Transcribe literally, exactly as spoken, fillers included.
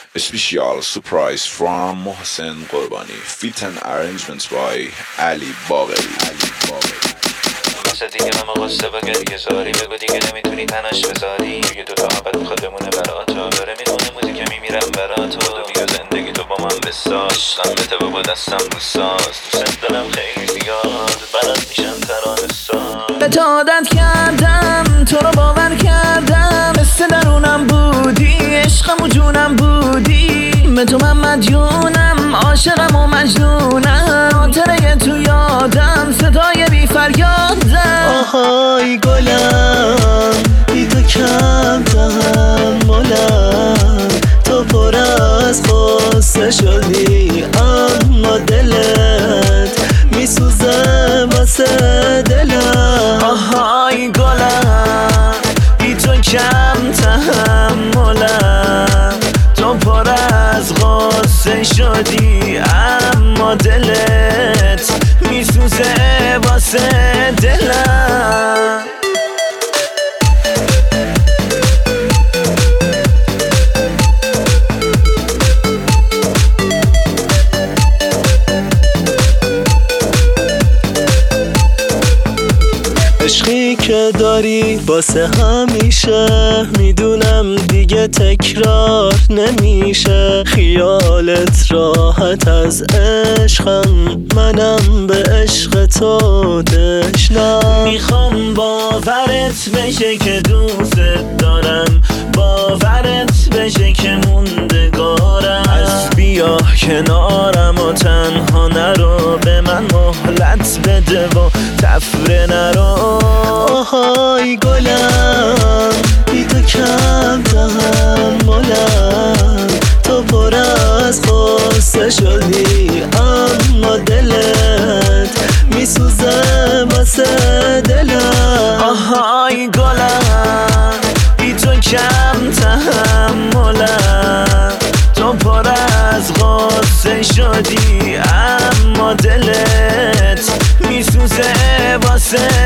Special surprise from Mohsen Qurbani. Fit and arrangements by Ali Bagheri. Ali Bagheri. واسه دیگه من قصه با گریه زاری بگو دیگه نمیتونی تنش بذاری یه دوتا محبت میخواد بمونه براتو داره میخونه موزیک میمیرم براتو بیا زندگی تو با من بساز عشقم به تو با دستم بوساز دوست دارم خیلی زیاد برات میشم ترانه ساز به تو عادت کردم تو رو باور کردم مثل درونم بودی عشقم و جونم بودی به تو من مدیونم عاشقم و مجنونم خاطره تو یادم صدای بی فریادم آهای گلم بی تو کم تحملم تو پر از غصه شدی اما دلت میسوزه واسه دلم آهای گلم بی تو کم تحملم تو پر از غصه شدی اما دلت میسوزه واسه دلم عشقی که داری واسه همیشه میدونم دیگه تکرار نمیشه خیالت راحت از عشقم منم به عشق تو تشنم میخوام باورت بشه که دوست دارم باورت بشه که موندگارم از بیا کنارم و تنها نرو به من مهلت بده و تفره نرو آهای گلم بی تو کم تحملم تو پر از غصه شدی اما دلت میسوزه واسه دلم آهای گلم بی تو کم تحملم تو پر از غصه شدی اما دلت میسوزه واسه